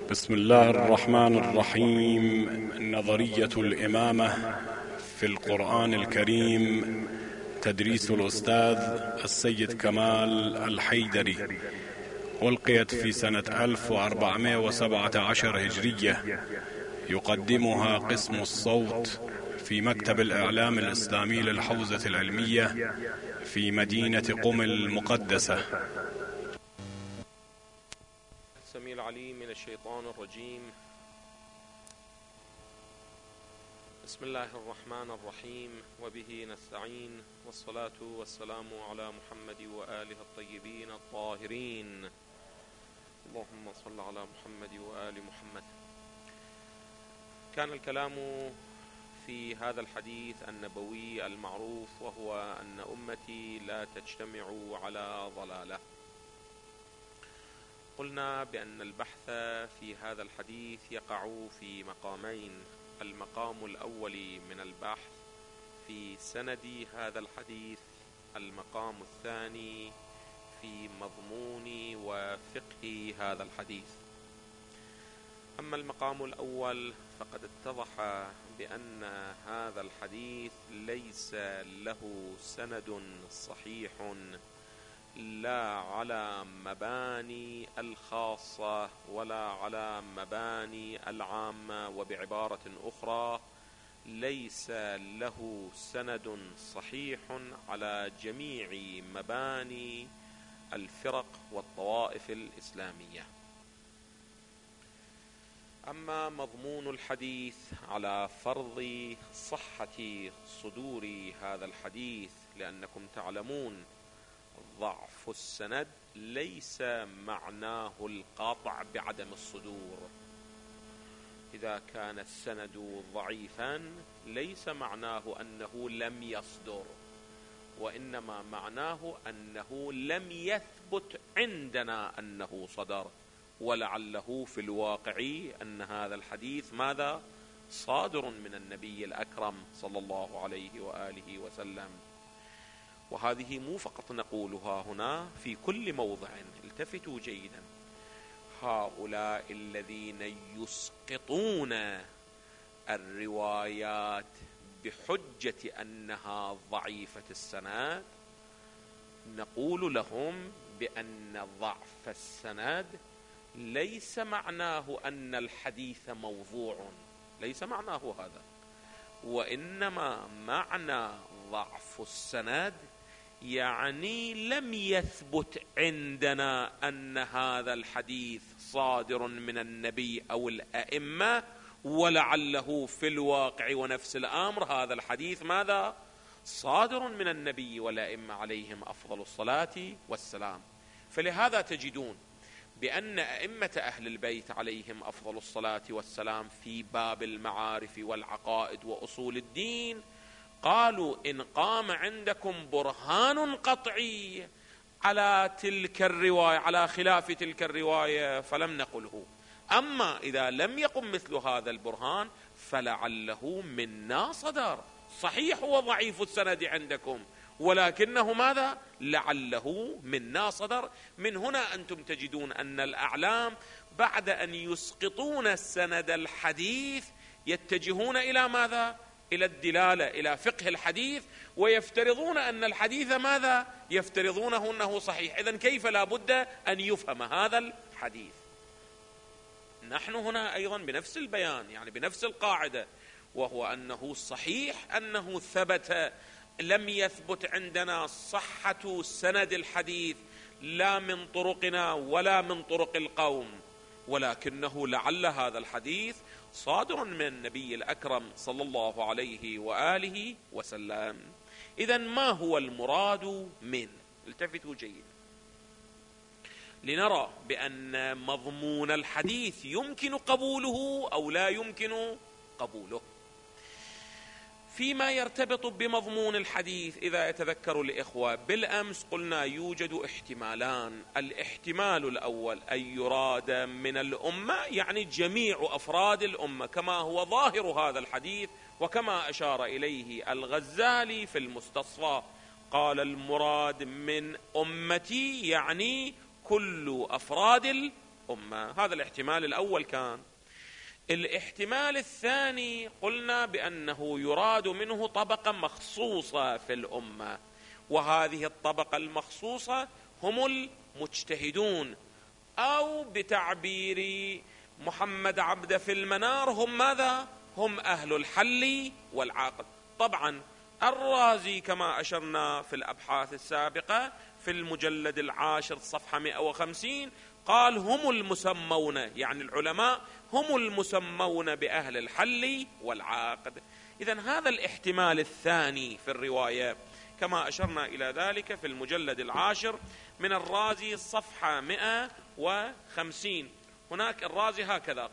بسم الله الرحمن الرحيم. نظرية الإمامة في القرآن الكريم، تدريس الأستاذ السيد كمال الحيدري، ألقيت في سنة 1417 هجرية. يقدمها قسم الصوت في مكتب الإعلام الإسلامي للحوزة العلمية في مدينة قم المقدسة. السميع العليم من الشيطان الرجيم. بسم الله الرحمن الرحيم، وبه نستعين، والصلاة والسلام على محمد وآله الطيبين الطاهرين. اللهم صل على محمد وآل محمد. كان الكلام في هذا الحديث النبوي المعروف، وهو أن أمتي لا تجتمع على ضلالة. قلنا بأن البحث في هذا الحديث يقع في مقامين: المقام الأول من البحث في سند هذا الحديث، المقام الثاني في مضمون وفقه هذا الحديث. أما المقام الأول فقد اتضح بأن هذا الحديث ليس له سند صحيح، لا على مباني الخاصة ولا على مباني العامة، وبعبارة أخرى ليس له سند صحيح على جميع مباني الفرق والطوائف الإسلامية. أما مضمون الحديث على فرض صحة صدور هذا الحديث، لأنكم تعلمون ضعف السند ليس معناه القطع بعدم الصدور. إذا كان السند ضعيفا ليس معناه أنه لم يصدر، وإنما معناه أنه لم يثبت عندنا أنه صدر، ولعله في الواقع أن هذا الحديث ماذا؟ صادر من النبي الأكرم صلى الله عليه وآله وسلم. وهذه مو فقط نقولها هنا، في كل موضع. التفتوا جيدا: هؤلاء الذين يسقطون الروايات بحجة أنها ضعيفة السند، نقول لهم بأن ضعف السند ليس معناه أن الحديث موضوع، ليس معناه هذا، وإنما معنى ضعف السند يعني لم يثبت عندنا أن هذا الحديث صادر من النبي أو الأئمة، ولعله في الواقع ونفس الأمر هذا الحديث ماذا؟ صادر من النبي والأئمة عليهم أفضل الصلاة والسلام. فلهذا تجدون بأن أئمة أهل البيت عليهم أفضل الصلاة والسلام في باب المعارف والعقائد وأصول الدين قالوا: إن قام عندكم برهان قطعي على تلك الرواية، على خلاف تلك الرواية، فلم نقله. أما إذا لم يقم مثل هذا البرهان فلعله منا صدر. صحيح هو ضعيف السند عندكم، ولكنه ماذا؟ لعله منا صدر. من هنا أنتم تجدون أن الأعلام بعد أن يسقطون السند الحديث يتجهون إلى ماذا؟ إلى الدلالة، إلى فقه الحديث، ويفترضون أن الحديث ماذا؟ يفترضونه أنه صحيح. إذن كيف لا بد أن يفهم هذا الحديث؟ نحن هنا أيضا بنفس البيان، يعني بنفس القاعدة، وهو أنه صحيح أنه ثبت، لم يثبت عندنا صحة سند الحديث لا من طرقنا ولا من طرق القوم، ولكنه لعل هذا الحديث صادر من النبي الأكرم صلى الله عليه وآله وسلم. إذن ما هو المراد منه؟ التفتوا جيدا لنرى بأن مضمون الحديث يمكن قبوله أو لا يمكن قبوله. فيما يرتبط بمضمون الحديث، إذا يتذكر الإخوة بالأمس قلنا يوجد احتمالان. الاحتمال الأول أن يراد من الأمة، يعني جميع أفراد الأمة، كما هو ظاهر هذا الحديث وكما أشار إليه الغزالي في المستصفى. قال: المراد من أمتي يعني كل أفراد الأمة. هذا الاحتمال الأول كان. الاحتمال الثاني قلنا بأنه يراد منه طبقة مخصوصة في الأمة، وهذه الطبقة المخصوصة هم المجتهدون، أو بتعبير محمد عبده في المنار هم ماذا؟ هم أهل الحل والعقد. طبعا الرازي كما أشرنا في الأبحاث السابقة في المجلد 10 صفحة 150 قال هم المسمون، يعني العلماء هم المسمون بأهل الحل والعقد. إذن هذا الاحتمال الثاني في الرواية كما أشرنا إلى ذلك في المجلد 10 من الرازي صفحة 150. هناك الرازي هكذا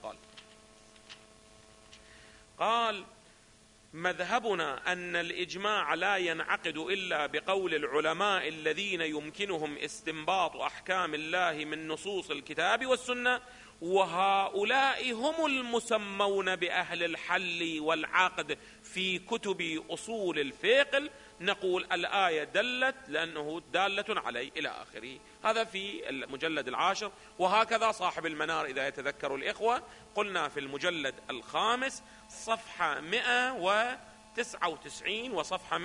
قال مذهبنا أن الإجماع لا ينعقد إلا بقول العلماء الذين يمكنهم استنباط أحكام الله من نصوص الكتاب والسنة، وهؤلاء هم المسمون بأهل الحل والعقد في كتب أصول الفقه. نقول الآية دلت لأنه دالة عليه إلى آخره. هذا في المجلد 10. وهكذا صاحب المنار إذا يتذكر الإخوة قلنا في المجلد 5 صفحة 199 وصفحة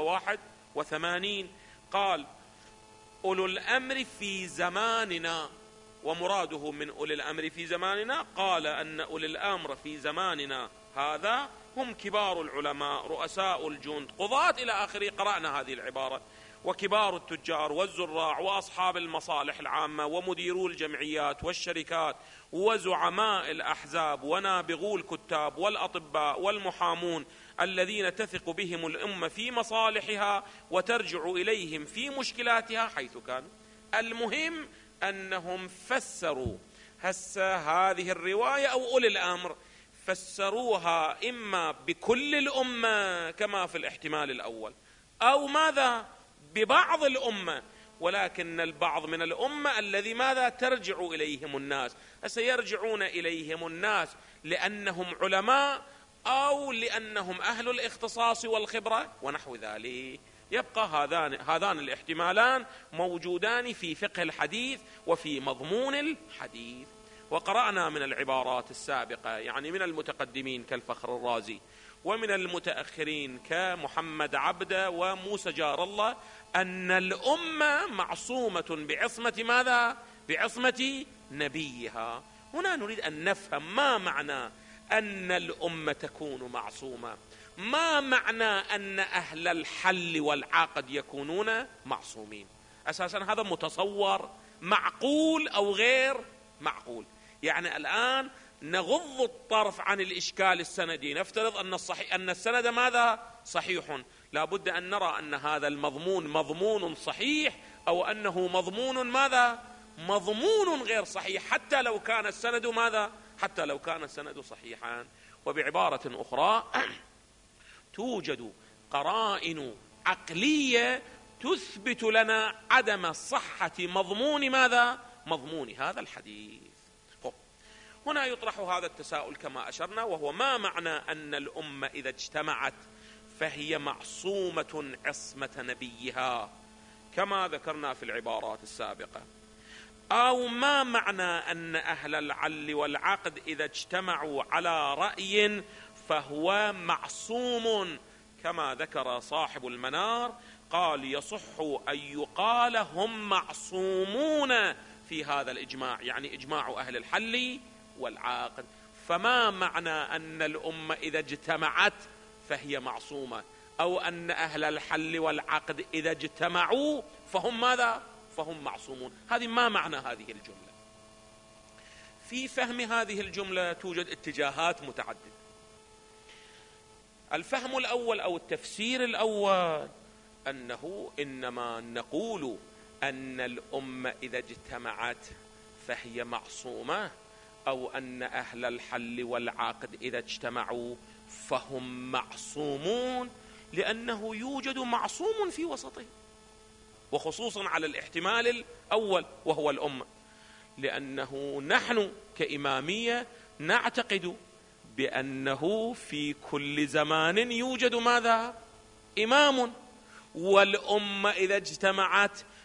181 قال أولو الأمر في زماننا. ومراده من أولي الأمر في زماننا قال أن أولي الأمر في زماننا هذا هم كبار العلماء، رؤساء الجند، قضاة إلى آخره. قرأنا هذه العبارة. وكبار التجار والزراع وأصحاب المصالح العامة ومديرو الجمعيات والشركات وزعماء الأحزاب ونابغو الكتاب والأطباء والمحامون الذين تثق بهم الأمة في مصالحها وترجع إليهم في مشكلاتها حيث كانوا. المهم أنهم فسروا هذه الرواية أو أولي الأمر فسروها إما بكل الأمة كما في الاحتمال الأول، أو ماذا؟ ببعض الأمة، ولكن البعض من الأمة الذي ماذا؟ ترجع إليهم الناس. سيرجعون إليهم الناس لأنهم علماء أو لأنهم أهل الاختصاص والخبرة ونحو ذلك. يبقى هذان الاحتمالان موجودان في فقه الحديث وفي مضمون الحديث. وقرأنا من العبارات السابقة يعني من المتقدمين كالفخر الرازي ومن المتأخرين كمحمد عبده وموسى جار الله أن الأمة معصومة بعصمة ماذا؟ بعصمة نبيها. هنا نريد أن نفهم ما معنى أن الأمة تكون معصومة، ما معنى أن أهل الحل والعقد يكونون معصومين. أساسا هذا متصور معقول أو غير معقول. يعني الآن نغض الطرف عن الإشكال السندي، نفترض أن السند ماذا؟ صحيح. لا بد أن نرى أن هذا المضمون مضمون صحيح أو أنه مضمون ماذا؟ مضمون غير صحيح، حتى لو كان السند ماذا؟ حتى لو كان السند صحيحا. وبعبارة أخرى توجد قرائن عقلية تثبت لنا عدم صحة مضمون ماذا؟ مضمون هذا الحديث. هنا يطرح هذا التساؤل كما أشرنا، وهو ما معنى أن الأمة إذا اجتمعت فهي معصومة عصمة نبيها كما ذكرنا في العبارات السابقة، أو ما معنى أن أهل العل والعقد إذا اجتمعوا على رأي فهو معصوم كما ذكر صاحب المنار قال يصح أن يقال هم معصومون في هذا الإجماع، يعني إجماع أهل الحل والعقد. فما معنى أن الأمة إذا اجتمعت فهي معصومة، أو أن أهل الحل والعقد إذا اجتمعوا فهم ماذا؟ فهم معصومون. هذه ما معنى هذه الجملة؟ في فهم هذه الجملة توجد اتجاهات متعددة. الفهم الأول أو التفسير الأول أنه إنما نقول أن الأمة إذا اجتمعت فهي معصومة، أو أن أهل الحل والعقد إذا اجتمعوا فهم معصومون، لأنه يوجد معصوم في وسطهم، وخصوصا على الاحتمال الأول وهو الأمة، لأنه نحن كإمامية نعتقد بأنه في كل زمان يوجد ماذا؟ إمام، والأمة إذا اجتمعت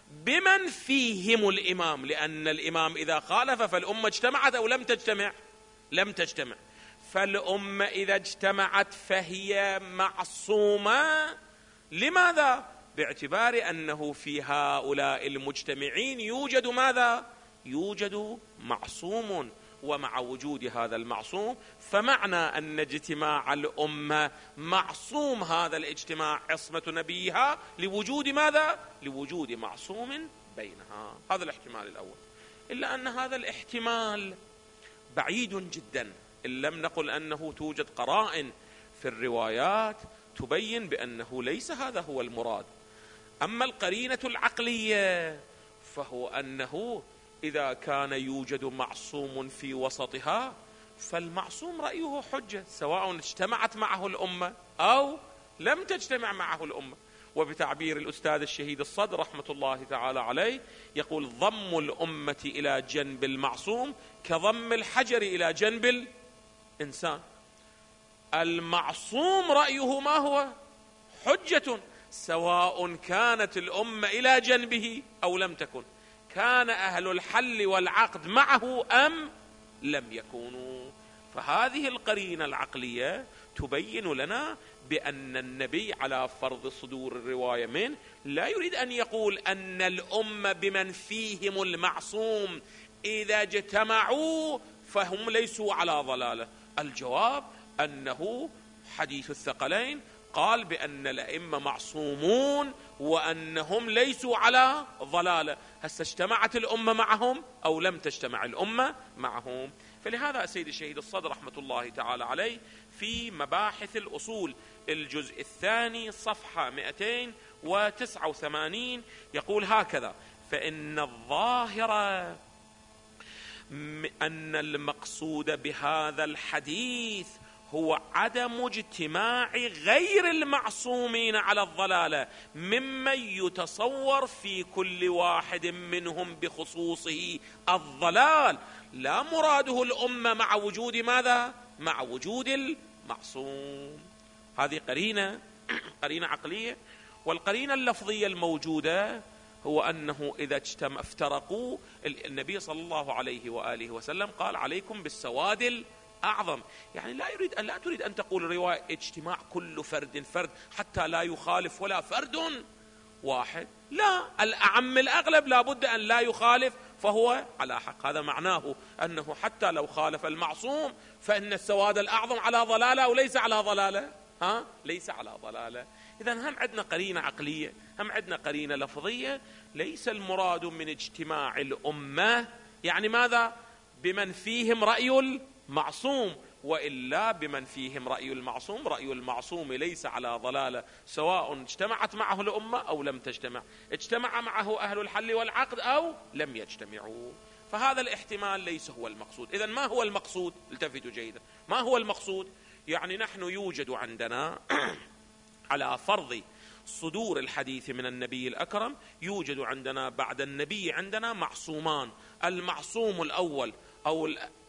بمن فيهم الإمام، لأن الإمام إذا خالف فالأمة اجتمعت أو لم تجتمع؟ لم تجتمع. فالأمة إذا اجتمعت فهي معصومة. لماذا؟ باعتبار أنه في هؤلاء المجتمعين يوجد ماذا؟ يوجد معصوم، ومع وجود هذا المعصوم فمعنى أن اجتماع الأمة معصوم، هذا الاجتماع عصمة نبيها لوجود ماذا؟ لوجود معصوم بينها. هذا الاحتمال الأول. إلا أن هذا الاحتمال بعيد جدا، إن لم نقل أنه توجد قرائن في الروايات تبين بأنه ليس هذا هو المراد. أما القرينة العقلية فهو أنه إذا كان يوجد معصوم في وسطها فالمعصوم رأيه حجة، سواء اجتمعت معه الأمة أو لم تجتمع معه الأمة. وبتعبير الأستاذ الشهيد الصدر رحمة الله تعالى عليه يقول: ضم الأمة إلى جنب المعصوم كضم الحجر إلى جنب الإنسان. المعصوم رأيه ما هو؟ حجة، سواء كانت الأمة إلى جنبه أو لم تكن، كان أهل الحل والعقد معه أم لم يكونوا. فهذه القرينة العقلية تبين لنا بأن النبي على فرض صدور الرواية منه لا يريد أن يقول أن الأمة بمن فيهم المعصوم إذا اجتمعوا فهم ليسوا على ضلالة. الجواب أنه حديث الثقلين قال بأن الأئمة معصومون وأنهم ليسوا على ضلالة. هسه اجتمعت الأمة معهم أو لم تجتمع الأمة معهم؟ فلهذا السيد الشهيد الصدر رحمة الله تعالى عليه في مباحث الأصول الجزء الثاني صفحة 289 يقول هكذا: فإن الظاهر أن المقصود بهذا الحديث هو عدم اجتماع غير المعصومين على الضلالة ممن يتصور في كل واحد منهم بخصوصه الضلال، لا مراده الأمة مع وجود ماذا؟ مع وجود المعصوم. هذه قرينة عقلية. والقرينة اللفظية الموجودة هو أنه إذا افترقوا، النبي صلى الله عليه وآله وسلم قال: عليكم بالسواد أعظم. يعني لا تريد أن تقول الرواية اجتماع كل فرد حتى لا يخالف ولا فرد واحد، لا، الأعم الأغلب لا بد أن لا يخالف فهو على حق. هذا معناه أنه حتى لو خالف المعصوم فإن السواد الأعظم على ضلالة أو ليس على ضلالة؟ ليس على ضلالة. إذن هم عندنا قرينة عقلية، هم عندنا قرينة لفظية. ليس المراد من اجتماع الأمة يعني ماذا؟ بمن فيهم رأي المعصوم، وإلا بمن فيهم رأي المعصوم، رأي المعصوم ليس على ضلالة سواء اجتمعت معه الأمة أو لم تجتمع، اجتمع معه أهل الحل والعقد أو لم يجتمعوا. فهذا الاحتمال ليس هو المقصود. إذن ما هو المقصود؟ التفتوا جيدا، ما هو المقصود؟ يعني نحن يوجد عندنا على فرض صدور الحديث من النبي الأكرم يوجد عندنا بعد النبي عندنا معصومان. المعصوم الأول أو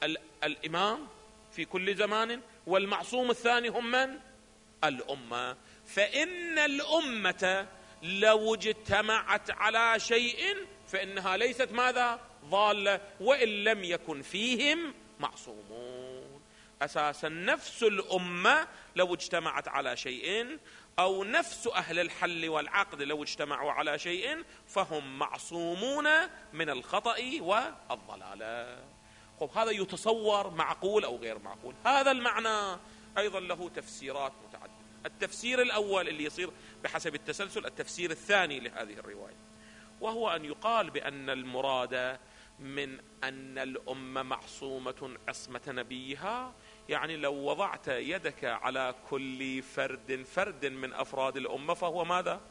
الإمام في كل زمان، والمعصوم الثاني هم من؟ الأمة. فإن الأمة لو اجتمعت على شيء فإنها ليست ماذا؟ ضالة، وإن لم يكن فيهم معصومون. أساسا نفس الأمة لو اجتمعت على شيء أو نفس أهل الحل والعقد لو اجتمعوا على شيء فهم معصومون من الخطأ والضلالة. هذا يتصور معقول أو غير معقول. هذا المعنى أيضا له تفسيرات متعددة. التفسير الأول اللي يصير بحسب التسلسل، التفسير الثاني لهذه الرواية، وهو أن يقال بأن المراد من أن الأمة معصومة عصمة نبيها، يعني لو وضعت يدك على كل فرد من أفراد الأمة فهو ماذا؟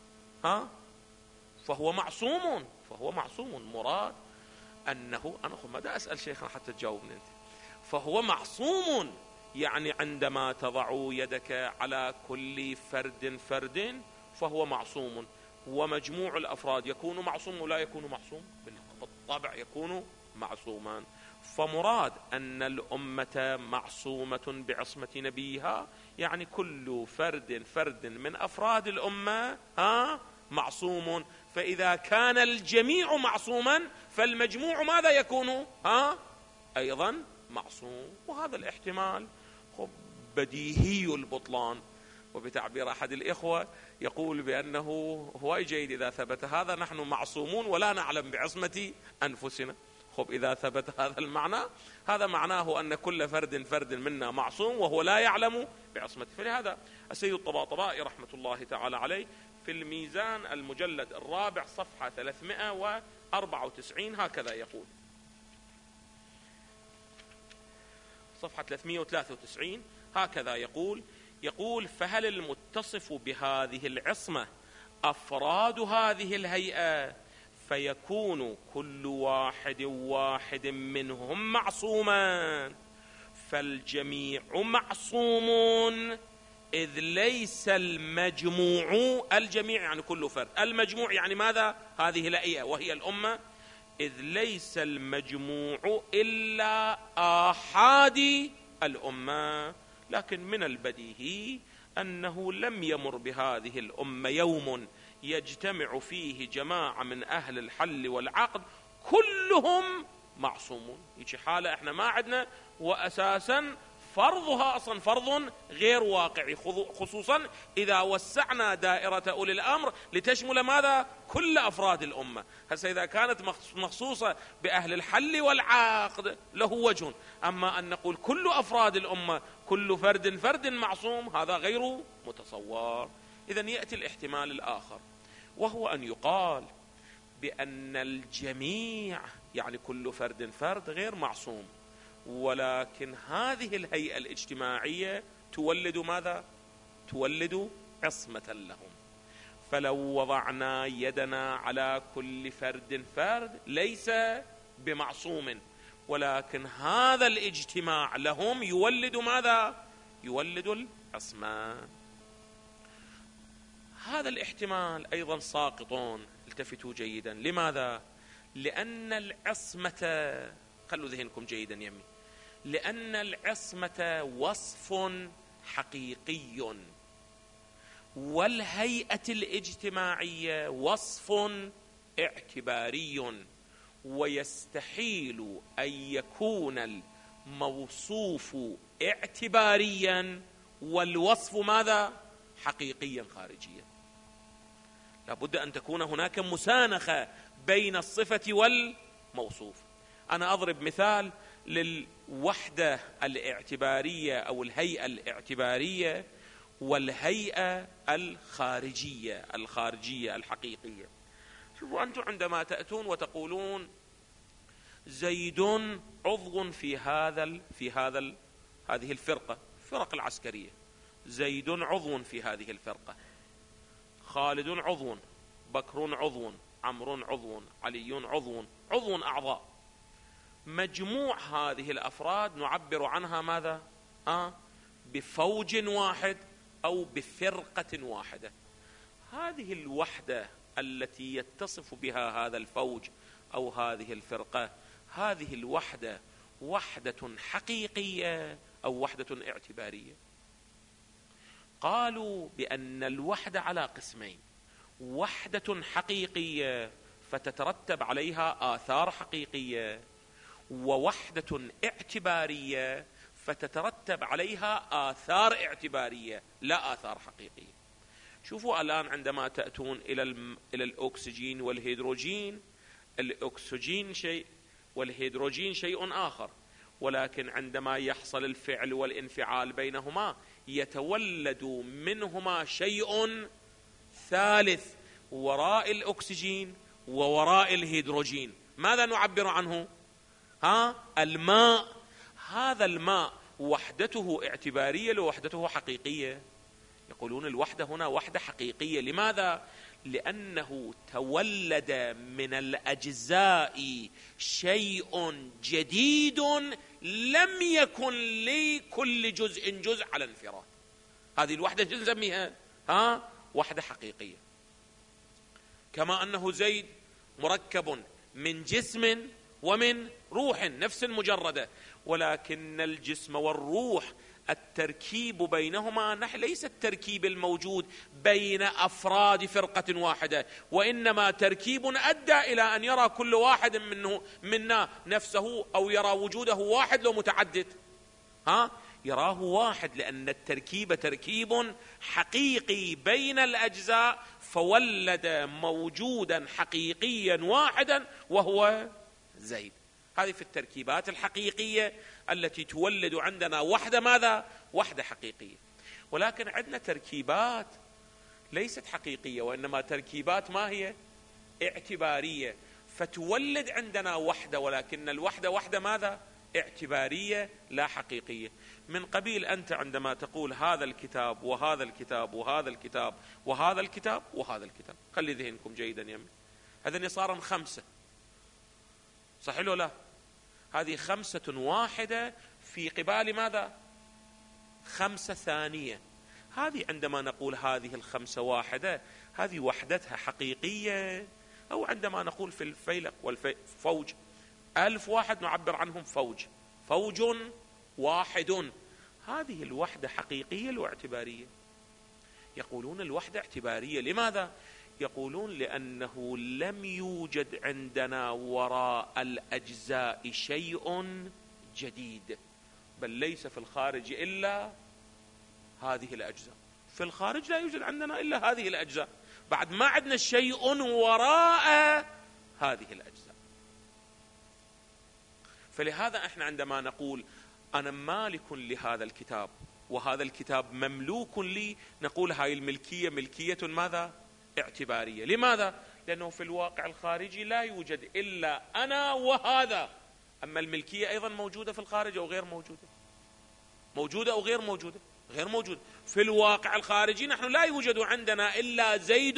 فهو معصوم. مراد أنه أنا ما أسأل شيخنا حتى تجاوبني أنت. فهو معصوم، يعني عندما تضع يدك على كل فرد فهو معصوم. ومجموع الأفراد يكون معصوم ولا يكون معصوم؟ بالطبع يكون معصوما. فمراد أن الأمة معصومة بعصمة نبيها، يعني كل فرد من أفراد الأمة معصوم. فإذا كان الجميع معصوما فالمجموع ماذا يكون؟ أيضا معصوم. وهذا الاحتمال بديهي البطلان. وبتعبير أحد الإخوة يقول بأنه هو جيد إذا ثبت هذا، نحن معصومون ولا نعلم بعصمة أنفسنا. إذا ثبت هذا المعنى، هذا معناه أن كل فرد منا معصوم وهو لا يعلم بعصمته. فلهذا السيد الطباطبائي رحمة الله تعالى عليه في الميزان المجلد الرابع صفحة 394 هكذا يقول، صفحة 393 هكذا يقول: فهل المتصف بهذه العصمة أفراد هذه الهيئة فيكون كل واحد منهم معصوما، فالجميع معصومون، إذ ليس المجموع، الجميع يعني كل فرد، المجموع يعني ماذا؟ هذه الهيئة وهي الأمة، إذ ليس المجموع إلا آحاد الأمة. لكن من البديهي أنه لم يمر بهذه الأمة يوم يجتمع فيه جماعة من أهل الحل والعقد كلهم معصومون. يجي حالة احنا ما عندنا، وأساسا فرضها أصلا فرض غير واقعي، خصوصا إذا وسعنا دائرة أولي الأمر لتشمل ماذا؟ كل أفراد الأمة. هسه إذا كانت مخصوصة بأهل الحل والعقد له وجه، أما أن نقول كل أفراد الأمة كل فرد معصوم، هذا غير متصور. إذن يأتي الاحتمال الآخر، وهو أن يقال بأن الجميع يعني كل فرد غير معصوم، ولكن هذه الهيئة الاجتماعية تولد ماذا؟ تولد عصمة لهم. فلو وضعنا يدنا على كل فرد ليس بمعصوم، ولكن هذا الاجتماع لهم يولد ماذا؟ يولد العصمة. هذا الاحتمال أيضا ساقطون، التفتوا جيدا. لماذا؟ لأن العصمة، خلوا ذهنكم جيدا يمي، لأن العصمة وصف حقيقي، والهيئة الاجتماعية وصف اعتباري، ويستحيل أن يكون الموصوف اعتباريا والوصف ماذا؟ حقيقيا خارجيا. لابد أن تكون هناك مسانخة بين الصفة والموصوف. أنا أضرب مثال للوحدة الاعتبارية أو الهيئة الاعتبارية والهيئة الخارجية الحقيقية. شوفوا أنتم عندما تأتون وتقولون زيد عضو في هذه الفرقة، فرق العسكرية، زيد عضو في هذه الفرقة، خالد عضو، بكر عضو، عمرو عضو، علي عضو أعضاء. مجموع هذه الأفراد نعبر عنها ماذا؟ بفوج واحد أو بفرقة واحدة. هذه الوحدة التي يتصف بها هذا الفوج أو هذه الفرقة، هذه الوحدة وحدة حقيقية أو وحدة اعتبارية؟ قالوا بأن الوحدة على قسمين: وحدة حقيقية فتترتب عليها آثار حقيقية، ووحدة اعتبارية فتترتب عليها آثار اعتبارية لا آثار حقيقية. شوفوا الآن عندما تأتون إلى الأكسجين والهيدروجين، الأكسجين شيء والهيدروجين شيء آخر، ولكن عندما يحصل الفعل والانفعال بينهما يتولد منهما شيء ثالث وراء الأكسجين ووراء الهيدروجين. ماذا نعبر عنه؟ الماء. هذا الماء وحدته اعتبارية ووحدته حقيقية. يقولون الوحدة هنا وحدة حقيقية. لماذا؟ لأنه تولد من الأجزاء شيء جديد لم يكن لكل جزء على انفراد. هذه الوحدة نسميها وحدة حقيقية. كما أنه زيد مركب من جسم ومن روح، نفس المجردة، ولكن الجسم والروح التركيب بينهما ليس التركيب الموجود بين أفراد فرقة واحدة، وإنما تركيب أدى إلى أن يرى كل واحد منا نفسه، أو يرى وجوده واحد لو متعدد، يراه واحد، لأن التركيب تركيب حقيقي بين الأجزاء، فولد موجودا حقيقيا واحدا وهو زيد. هذه في التركيبات الحقيقية التي تولد عندنا وحدة ماذا؟ وحدة حقيقية. ولكن عندنا تركيبات ليست حقيقية، وإنما تركيبات ما هي؟ اعتبارية، فتولد عندنا وحدة، ولكن الوحدة وحدة ماذا؟ اعتبارية لا حقيقية. من قبيل أنت عندما تقول هذا الكتاب وهذا الكتاب وهذا الكتاب وهذا الكتاب وهذا الكتاب، خلي ذهنكم جيدا يمي، هذا صار 5، صح ولا لا؟ هذه 5 واحدة في قبال ماذا؟ 5 ثانية. هذه عندما نقول هذه 5 واحدة، هذه وحدتها حقيقية، أو عندما نقول في الفيلق والفوج 1000 واحد نعبر عنهم فوج واحد، هذه الوحدة حقيقية أو اعتبارية؟ يقولون الوحدة اعتبارية. لماذا؟ يقولون لأنه لم يوجد عندنا وراء الأجزاء شيء جديد، بل ليس في الخارج إلا هذه الأجزاء، في الخارج لا يوجد عندنا إلا هذه الأجزاء، بعد ما عندنا شيء وراء هذه الأجزاء. فلهذا احنا عندما نقول أنا مالك لهذا الكتاب وهذا الكتاب مملوك لي، نقول هاي الملكية ملكية ماذا؟ اعتبارية. لماذا؟ لأنه في الواقع الخارجي لا يوجد إلا أنا وهذا، أما الملكية أيضا موجودة في الخارج أو غير موجودة؟ موجودة أو غير موجودة؟ غير موجودة. في الواقع الخارجي نحن لا يوجد عندنا إلا زيد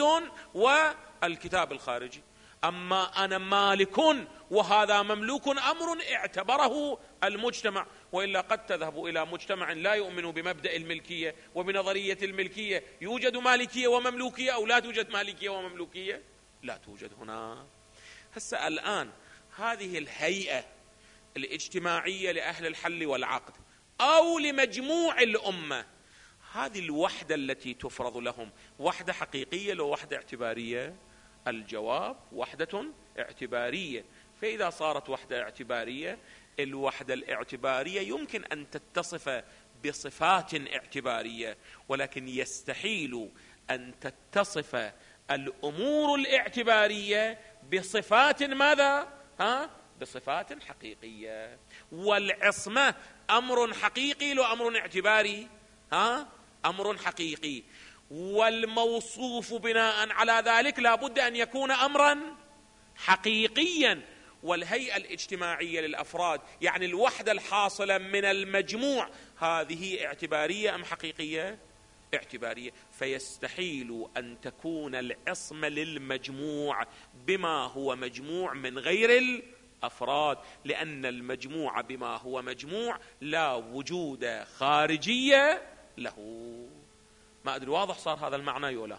والكتاب الخارجي، أما أنا مالك وهذا مملوك أمر اعتبره المجتمع، وإلا قد تذهب إلى مجتمع لا يؤمن بمبدأ الملكية وبنظرية الملكية، يوجد مالكية ومملوكية أو لا توجد مالكية ومملوكية؟ لا توجد هنا. هسه الآن هذه الهيئة الاجتماعية لأهل الحل والعقد أو لمجموع الأمة، هذه الوحدة التي تفرض لهم وحدة حقيقية لو وحدة اعتبارية؟ الجواب وحدة اعتبارية. فإذا صارت وحدة اعتبارية، الوحدة الاعتبارية يمكن أن تتصف بصفات اعتبارية، ولكن يستحيل أن تتصف الأمور الاعتبارية بصفات ماذا؟ بصفات حقيقية. والعصمة أمر حقيقي لو أمر اعتباري؟ أمر حقيقي. والموصوف بناء على ذلك لا بد أن يكون أمرا حقيقيا. والهيئة الاجتماعية للأفراد، يعني الوحدة الحاصلة من المجموع، هذه اعتبارية أم حقيقية؟ اعتبارية. فيستحيل أن تكون العصمة للمجموع بما هو مجموع من غير الأفراد، لأن المجموع بما هو مجموع لا وجود خارجية له. ما أدري واضح صار هذا المعنى يولا؟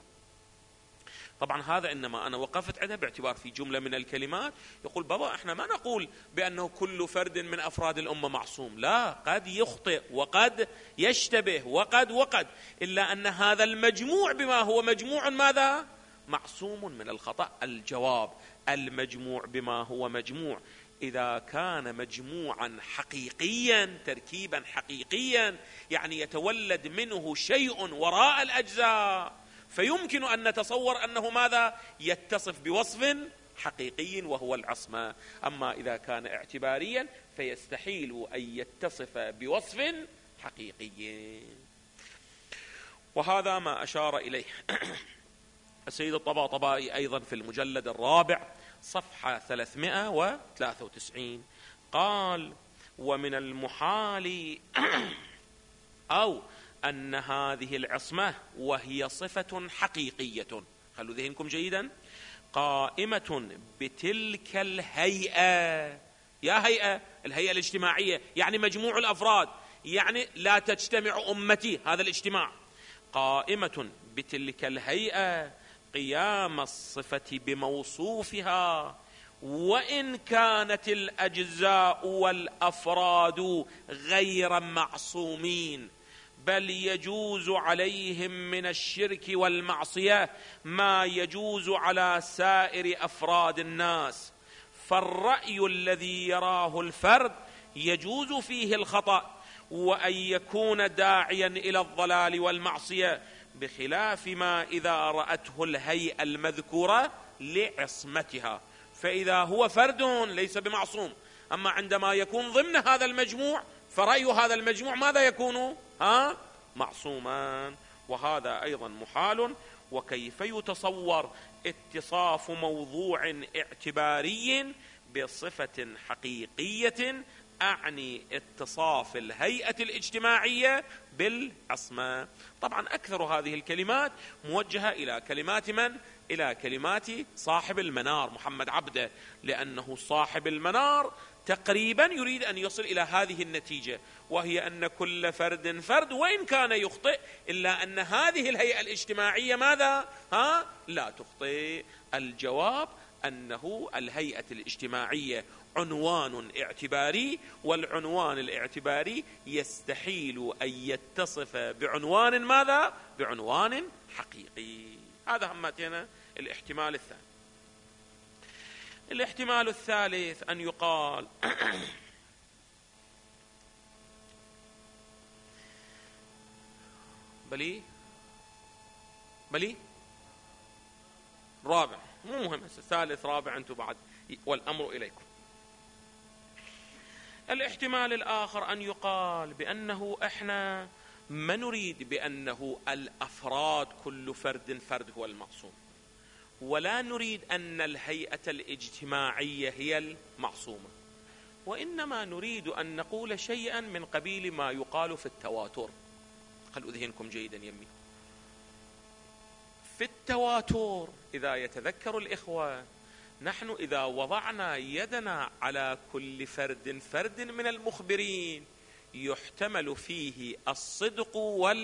طبعا هذا إنما أنا وقفت عنده باعتبار في جملة من الكلمات يقول بابا احنا ما نقول بأنه كل فرد من أفراد الأمة معصوم، لا، قد يخطئ وقد يشتبه وقد إلا أن هذا المجموع بما هو مجموع ماذا؟ معصوم من الخطأ. الجواب المجموع بما هو مجموع إذا كان مجموعا حقيقيا، تركيبا حقيقيا، يعني يتولد منه شيء وراء الأجزاء، فيمكن أن نتصور أنه ماذا؟ يتصف بوصف حقيقي وهو العصمة. أما إذا كان اعتباريا فيستحيل أن يتصف بوصف حقيقي. وهذا ما أشار إليه السيد الطباطبائي أيضا في المجلد 4 صفحة 393، قال: ومن المحال أو أن هذه العصمة وهي صفة حقيقية، خلوا ذهنكم جيدا، قائمة بتلك الهيئة. يا هيئة، الهيئة الاجتماعية يعني مجموع الأفراد، يعني لا تجتمع أمتي، هذا الاجتماع، قائمة بتلك الهيئة قيام الصفة بموصوفها، وإن كانت الأجزاء والأفراد غير معصومين. بل يجوز عليهم من الشرك والمعصية ما يجوز على سائر أفراد الناس، فالرأي الذي يراه الفرد يجوز فيه الخطأ وأن يكون داعيا إلى الضلال والمعصية، بخلاف ما إذا رأته الهيئة المذكورة لعصمتها، فإذا هو فرد ليس بمعصوم، أما عندما يكون ضمن هذا المجموع فرأي هذا المجموع ماذا يكون؟ معصوما، وهذا أيضا محال. وكيف يتصور اتصاف موضوع اعتباري بصفة حقيقية، أعني اتصاف الهيئة الاجتماعية بالعصمة؟ طبعا أكثر هذه الكلمات موجهة إلى كلمات من؟ إلى كلمات صاحب المنار محمد عبده، لأنه صاحب المنار تقريبا يريد أن يصل إلى هذه النتيجة، وهي أن كل فرد فرد وإن كان يخطئ، إلا أن هذه الهيئة الاجتماعية ماذا؟ لا تخطئ. الجواب أنه الهيئة الاجتماعية عنوان اعتباري، والعنوان الاعتباري يستحيل أن يتصف بعنوان ماذا؟ بعنوان حقيقي. هذا همتنا الاحتمال الثاني. الاحتمال الثالث أن يقال بلي رابع، مو مهم، ثالث رابع أنتم بعد، والأمر إليكم. الاحتمال الآخر أن يقال بأنه إحنا ما نريد بأنه الأفراد كل فرد فرد هو المعصوم، ولا نريد أن الهيئة الاجتماعية هي المعصومة، وإنما نريد أن نقول شيئا من قبيل ما يقال في التواتر. خلوا ذهنكم جيدا يمي. في التواتر إذا يتذكر الإخوة، نحن إذا وضعنا يدنا على كل فرد فرد من المخبرين يحتمل فيه الصدق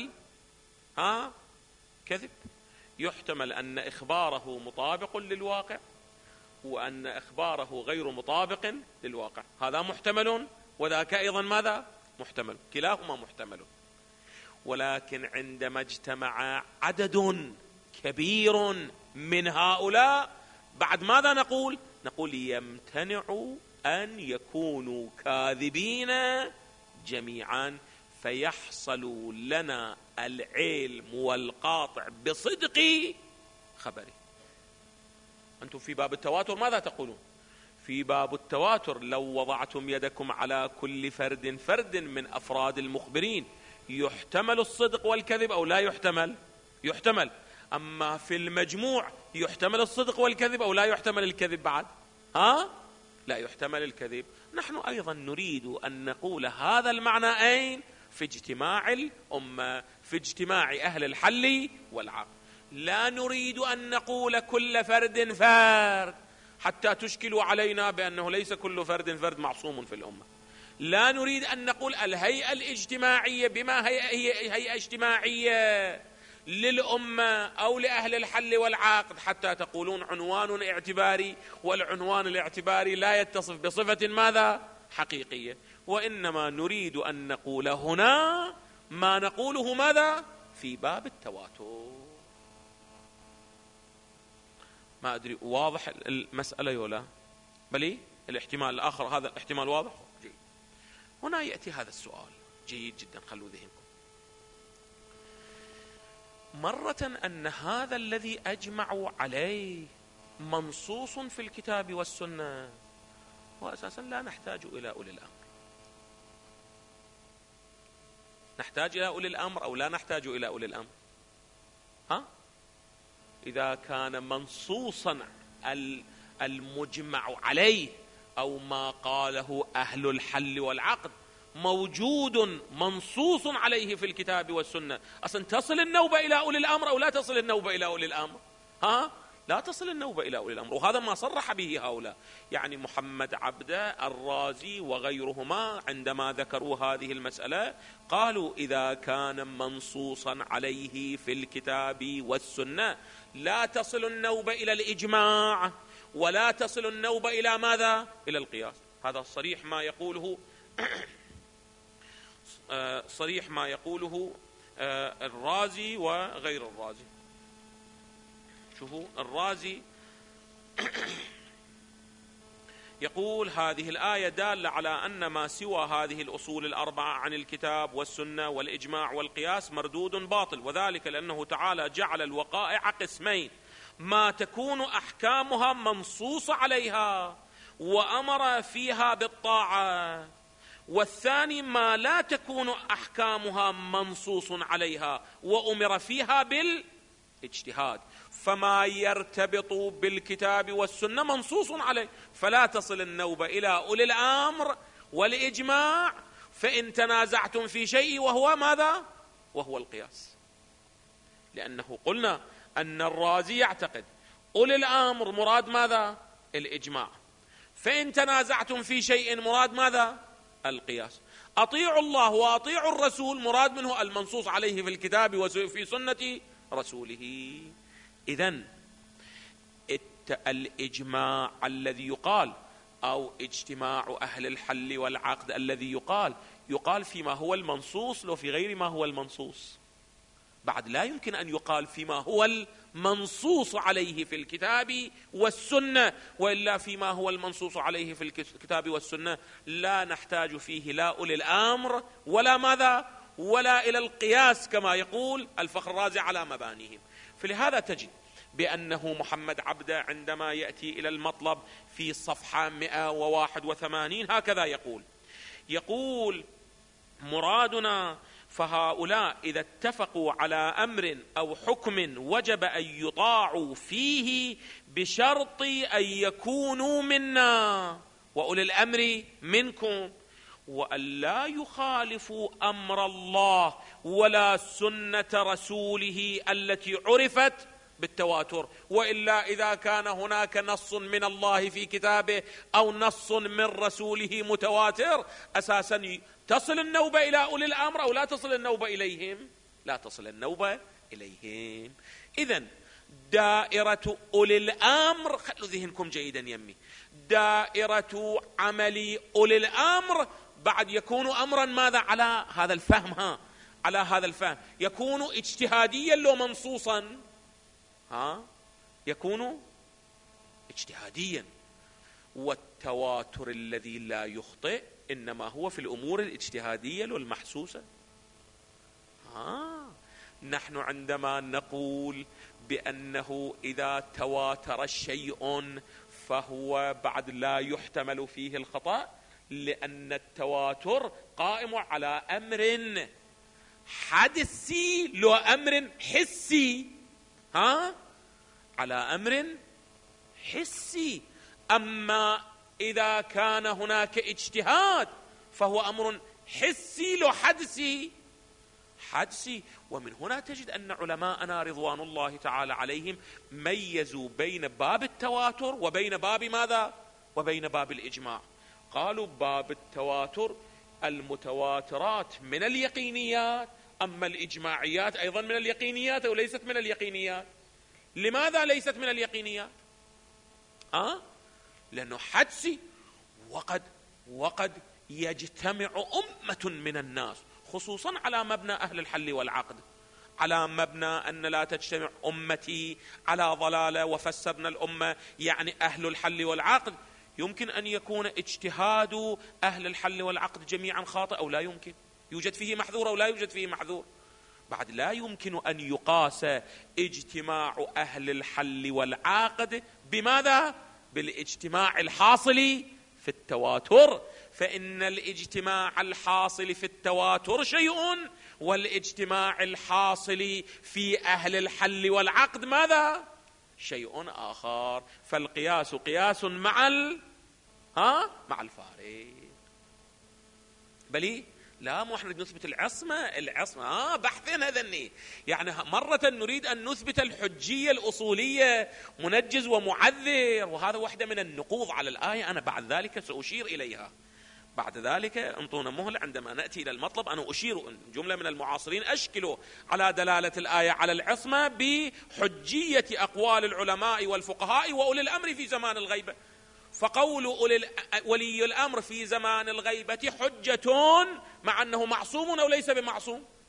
كذب، يحتمل أن إخباره مطابق للواقع وأن إخباره غير مطابق للواقع، هذا محتمل وذاك أيضا ماذا؟ محتمل، كلاهما محتمل. ولكن عندما اجتمع عدد كبير من هؤلاء، بعد ماذا نقول؟ نقول يمتنع أن يكونوا كاذبين جميعا، فيحصل لنا العلم والقاطع بصدق خبره. أنتم في باب التواتر ماذا تقولون؟ في باب التواتر لو وضعتم يدكم على كل فرد فرد من أفراد المخبرين يحتمل الصدق والكذب أو لا يحتمل؟ يحتمل. أما في المجموع يحتمل الصدق والكذب أو لا يحتمل الكذب بعد؟ لا يحتمل الكذب. نحن أيضا نريد أن نقول هذا المعنى أين؟ في اجتماع الأمة، في اجتماع أهل الحل والعقد. لا نريد أن نقول كل فرد فرد حتى تشكلوا علينا بأنه ليس كل فرد فرد معصوم في الأمة. لا نريد أن نقول الهيئة الاجتماعية بما هي هيئة اجتماعية للأمة أو لأهل الحل والعقد حتى تقولون عنوان اعتباري، والعنوان الاعتباري لا يتصف بصفة ماذا؟ حقيقية. وإنما نريد أن نقول هنا ما نقوله ماذا؟ في باب التواتر. ما أدري واضح المسألة يولا؟ بلي الاحتمال الآخر هذا الاحتمال واضح؟ جيد. هنا يأتي هذا السؤال جيد جدا، خلوا ذهنكم. مرة أن هذا الذي أجمعوا عليه منصوص في الكتاب والسنة، وأساسا لا نحتاج إلى أولي الأمر. نحتاج إلى أولي الأمر أو لا نحتاج إلى أولي الأمر؟ إذا كان منصوصا المجمع عليه أو ما قاله أهل الحل والعقد موجود منصوص عليه في الكتاب والسنة، أصلا تصل النوبة إلى أولي الأمر أو لا تصل النوبة إلى أولي الأمر؟ لا تصل النوبة إلى أولي الأمر. وهذا ما صرح به هؤلاء، يعني محمد عبده، الرازي وغيرهما عندما ذكروا هذه المسألة قالوا إذا كان منصوصا عليه في الكتاب والسنة لا تصل النوبة إلى الإجماع ولا تصل النوبة إلى ماذا؟ إلى القياس. هذا صريح ما يقوله الرازي وغير الرازي. شوفوا الرازي يقول هذه الآية دالة على أن ما سوى هذه الأصول الأربعة عن الكتاب والسنة والإجماع والقياس مردود باطل، وذلك لأنه تعالى جعل الوقائع قسمين: ما تكون أحكامها منصوص عليها وأمر فيها بالطاعة، والثاني ما لا تكون أحكامها منصوص عليها وأمر فيها بالاجتهاد. فما يرتبط بالكتاب والسنة منصوص عليه، فلا تصل النوبة إلى أولي الأمر والإجماع، فإن تنازعتم في شيء وهو ماذا؟ وهو القياس. لأنه قلنا أن الرازي يعتقد أولي الأمر مراد ماذا؟ الإجماع، فإن تنازعتم في شيء مراد ماذا؟ القياس. أطيعوا الله وأطيعوا الرسول مراد منه المنصوص عليه في الكتاب وفي سنة رسوله. إذن الإجماع الذي يقال أو اجتماع أهل الحل والعقد الذي يقال فيما هو المنصوص لو في غير ما هو المنصوص. بعد لا يمكن أن يقال فيما هو المنصوص عليه في الكتاب والسنة، وإلا فيما هو المنصوص عليه في الكتاب والسنة لا نحتاج فيه لا أولي الأمر ولا ماذا ولا إلى القياس كما يقول الفخر الرازي على مبانيهم. فلهذا تجد بأنه محمد عبده عندما يأتي إلى المطلب في صفحة 181 هكذا يقول مرادنا فهؤلاء إذا اتفقوا على أمر أو حكم وجب أن يطاعوا فيه بشرط أن يكونوا منا وأولي الأمر منكم، وأن لا يخالفوا أمر الله ولا سنة رسوله التي عرفت بالتواتر. وإلا إذا كان هناك نص من الله في كتابه أو نص من رسوله متواتر أساسا تصل النوبة إلى أولي الأمر أو لا تصل النوبة إليهم؟ لا تصل النوبة إليهم. إذن دائرة أولي الأمر، خلوا ذهنكم جيدا يمي، دائرة عمل أولي الأمر بعد يكون أمرا ماذا على هذا الفهم، على هذا الفهم يكون اجتهاديا لو منصوصا، يكون اجتهاديا. والتواتر الذي لا يخطئ إنما هو في الأمور الاجتهادية والمحسوسة. نحن عندما نقول بأنه إذا تواتر الشيء فهو بعد لا يحتمل فيه الخطأ، لأن التواتر قائم على أمر حدثي لو أمر حسي، على أمر حسي. أما إذا كان هناك اجتهاد فهو أمر حسي لو حدثي. ومن هنا تجد أن علماءنا رضوان الله تعالى عليهم ميزوا بين باب التواتر وبين باب ماذا؟ وبين باب الإجماع. قالوا باب التواتر المتواترات من اليقينيات، أما الإجماعيات أيضا من اليقينيات أو ليست من اليقينيات. لماذا ليست من اليقينيات؟ لأنه حدسي. وقد يجتمع أمة من الناس خصوصا على مبنى أهل الحل والعقد، على مبنى أن لا تجتمع أمتي على ضلالة، وفسرنا الأمة يعني أهل الحل والعقد. يمكن أن يكون اجتهاد أهل الحل والعقد جميعا خاطئ أو لا يمكن، يوجد فيه محذور أو لا يوجد فيه محذور. بعد لا يمكن أن يقاس اجتماع أهل الحل والعقد بماذا؟ بالاجتماع الحاصل في التواتر، فإن الاجتماع الحاصل في التواتر شيء، والاجتماع الحاصل في أهل الحل والعقد ماذا؟ شيء آخر. فالقياس قياس مع الفارق. بلي لا مو احنا نثبت العصمة بحثنا ذني، يعني مرة نريد أن نثبت الحجية الأصولية منجز ومعذر، وهذا واحدة من النقوض على الآية. أنا بعد ذلك سأشير إليها، بعد ذلك انطونا مهل عندما نأتي إلى المطلب أنا أشير. جملة من المعاصرين أشكلوا على دلالة الآية على العصمة بحجية أقوال العلماء والفقهاء وأولي الأمر في زمان الغيبة. فقول ولي الأمر في زمان الغيبة حجة مع أنه معصوم أو ليس بمعصوم.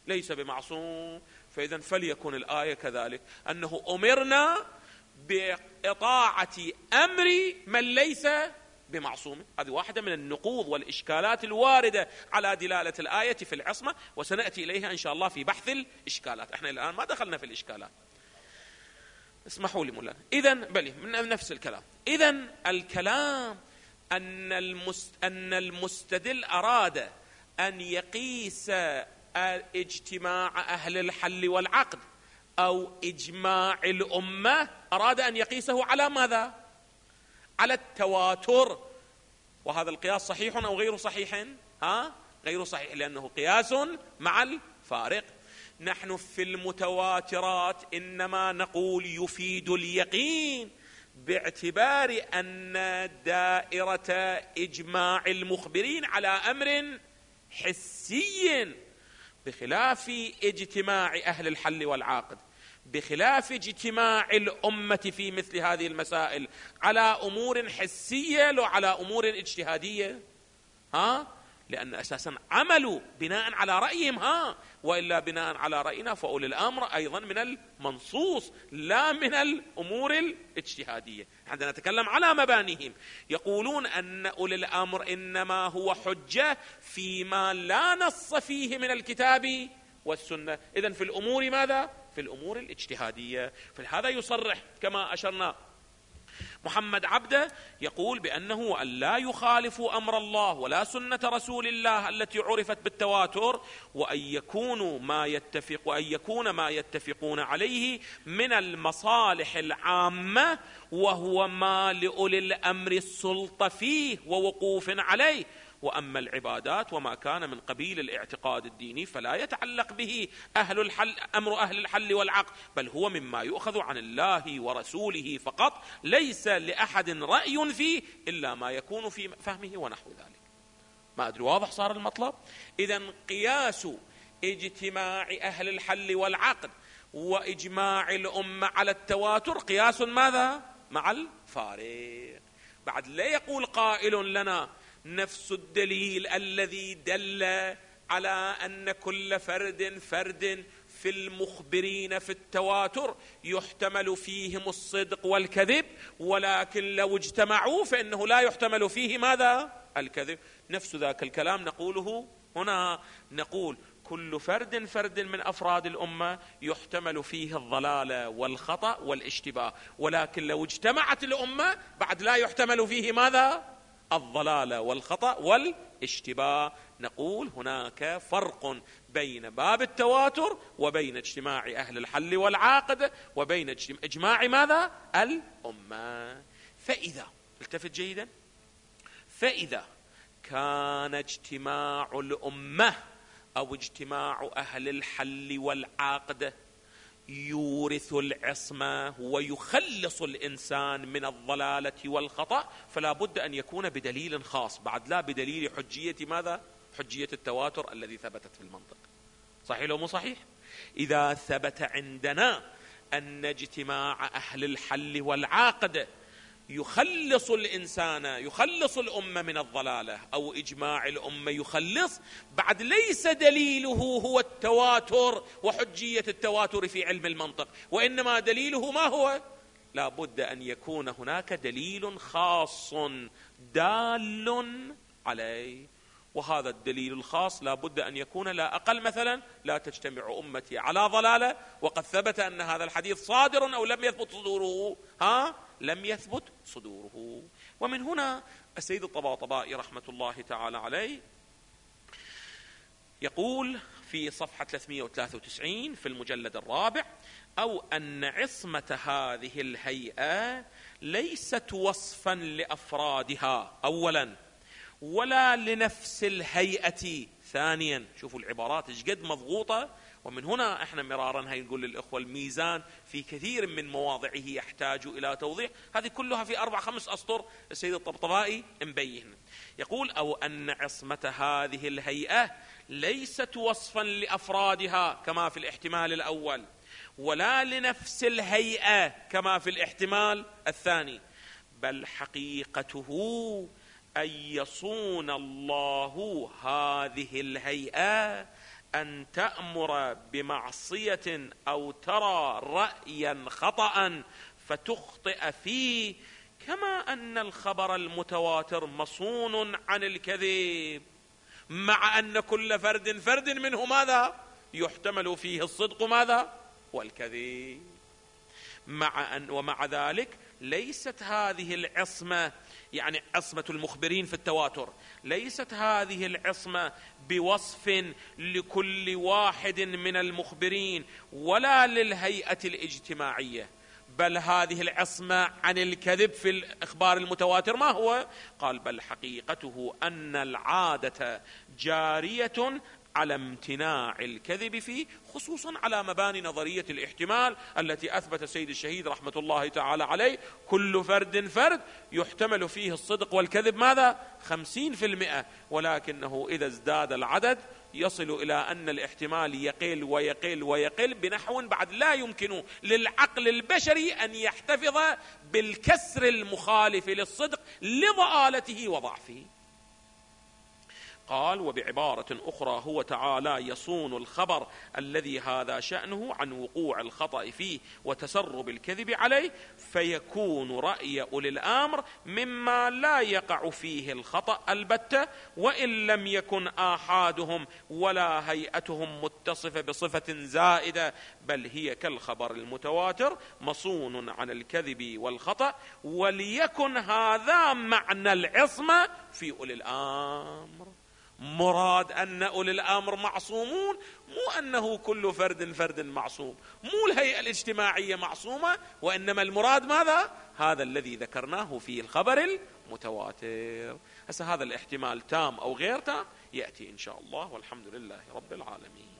ليس بمعصوم. فإذا فليكن الآية كذلك، أنه أمرنا بإطاعة أمر من ليس بمعصوم. هذه واحدة من النقوض والإشكالات الواردة على دلالة الآية في العصمة، وسنأتي إليها إن شاء الله في بحث الإشكالات. احنا الآن ما دخلنا في الإشكالات، اسمحوا لي مولانا. إذن بلي من نفس الكلام. إذن الكلام أن المستدل أراد أن يقيس اجتماع أهل الحل والعقد أو إجماع الأمة، أراد أن يقيسه على ماذا؟ على التواتر. وهذا القياس صحيح أو غير صحيح؟ غير صحيح، لأنه قياس مع الفارق. نحن في المتواترات إنما نقول يفيد اليقين، باعتبار أن دائرة إجماع المخبرين على أمر حسي، بخلاف اجتماع أهل الحل والعقد، بخلاف اجتماع الأمة في مثل هذه المسائل على أمور حسية لا على أمور اجتهادية. لأن أساسا عملوا بناء على رأيهم، وإلا بناء على رأينا فأولي الأمر أيضا من المنصوص لا من الأمور الاجتهادية. عندما نتكلم على مبانيهم يقولون أن أولي الأمر إنما هو حجة فيما لا نص فيه من الكتاب والسنة. إذن في الأمور ماذا؟ في الأمور الاجتهادية. فهذا يصرح كما أشرنا محمد عبده، يقول بأنه أن لا يخالفوا أمر الله ولا سنة رسول الله التي عرفت بالتواتر، وأن يكون ما يتفقون عليه من المصالح العامة، وهو ما لأولي الأمر السلطة فيه ووقوف عليه. وأما العبادات وما كان من قبيل الاعتقاد الديني فلا يتعلق به أمر أهل الحل والعقد، بل هو مما يؤخذ عن الله ورسوله فقط، ليس لأحد رأي فيه إلا ما يكون في فهمه ونحو ذلك. ما أدري واضح صار المطلب؟ إذن قياس اجتماع أهل الحل والعقد وإجماع الأمة على التواتر قياس ماذا؟ مع الفارق. بعد لا يقول قائل لنا نفس الدليل الذي دل على أن كل فرد في المخبرين في التواتر يحتمل فيهم الصدق والكذب، ولكن لو اجتمعوا فإنه لا يحتمل فيه ماذا؟ الكذب. نفس ذاك الكلام نقوله هنا، نقول كل فرد من أفراد الأمة يحتمل فيه الضلال والخطأ والاشتباه، ولكن لو اجتمعت الأمة بعد لا يحتمل فيه ماذا؟ الضلال والخطأ والاشتباه. نقول هناك فرق بين باب التواتر وبين اجتماع أهل الحل والعقد وبين اجماع ماذا؟ الأمة. فإذا التفت جيدا، فإذا كان اجتماع الأمة أو اجتماع أهل الحل والعقد يورث العصمة ويخلص الإنسان من الضلالة والخطأ، فلا بد أن يكون بدليل خاص، بعد لا بدليل حجية ماذا؟ حجية التواتر الذي ثبتت في المنطق. صحيح لو مو صحيح؟ إذا ثبت عندنا أن اجتماع أهل الحل والعقد يخلص الإنسان، يخلص الأمة من الضلالة، أو إجماع الأمة يخلص، بعد ليس دليله هو التواتر وحجية التواتر في علم المنطق، وإنما دليله ما هو؟ لا بد أن يكون هناك دليل خاص دال عليه، وهذا الدليل الخاص لا بد أن يكون لا أقل. مثلا لا تجتمع أمتي على ضلالة، وقد ثبت أن هذا الحديث صادر أو لم يثبت صدوره، لم يثبت صدوره. ومن هنا السيد الطباطبائي رحمة الله تعالى عليه يقول في صفحة 393 في المجلد الرابع: أو أن عصمة هذه الهيئة ليست وصفا لأفرادها أولا، ولا لنفس الهيئة ثانيا. شوفوا العبارات ايش قد مضغوطة. ومن هنا احنا مرارا هاي نقول للإخوة الميزان في كثير من مواضعه يحتاج إلى توضيح، هذه كلها في 4-5 أسطر السيد الطبطبائي مبين. يقول: أو أن عصمة هذه الهيئة ليست وصفا لأفرادها كما في الاحتمال الأول، ولا لنفس الهيئة كما في الاحتمال الثاني، بل حقيقته أن يصون الله هذه الهيئة أن تأمر بمعصية أو ترى رأيا خطأ فتخطئ فيه، كما أن الخبر المتواتر مصون عن الكذب، مع أن كل فرد منه ماذا؟ يحتمل فيه الصدق ماذا؟ والكذب. ومع ذلك ليست هذه العصمة، يعني عصمة المخبرين في التواتر، ليست هذه العصمة بوصف لكل واحد من المخبرين ولا للهيئة الاجتماعية، بل هذه العصمة عن الكذب في الإخبار المتواتر ما هو؟ قال بل حقيقته أن العادة جارية على امتناع الكذب فيه، خصوصا على مباني نظرية الاحتمال التي أثبت السيد الشهيد رحمة الله تعالى عليه كل فرد يحتمل فيه الصدق والكذب ماذا؟ 50%، ولكنه إذا ازداد العدد يصل إلى أن الاحتمال يقل ويقل ويقل بنحو بعد لا يمكن للعقل البشري أن يحتفظ بالكسر المخالف للصدق لضآلته وضعفه. قال وبعبارة أخرى هو تعالى يصون الخبر الذي هذا شأنه عن وقوع الخطأ فيه وتسرب الكذب عليه، فيكون رأي أولي الأمر مما لا يقع فيه الخطأ البتة، وإن لم يكن آحادهم ولا هيئتهم متصفة بصفة زائدة، بل هي كالخبر المتواتر مصون عن الكذب والخطأ. وليكن هذا معنى العصمة في أولي الأمر. مراد أن أولي الأمر معصومون، مو أنه كل فرد معصوم، مو الهيئة الاجتماعية معصومة، وإنما المراد ماذا؟ هذا الذي ذكرناه في الخبر المتواتر. هذا الاحتمال تام أو غير تام يأتي إن شاء الله، والحمد لله رب العالمين.